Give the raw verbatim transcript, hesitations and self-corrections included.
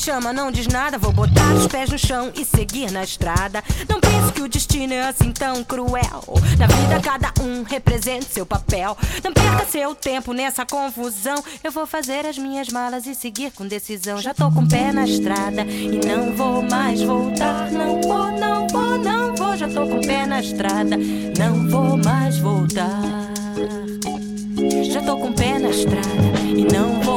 chama, não diz nada. Vou botar os pés no chão e seguir na estrada. Não penso que o destino é assim tão cruel. Na vida cada um representa seu papel. Não perca seu tempo nessa confusão. Eu vou fazer as minhas malas e seguir com decisão. Já tô com o pé na estrada e não vou mais voltar. Não vou, não vou, não vou. Já tô com o pé na estrada, não vou mais voltar. Já tô com o pé na estrada e não vou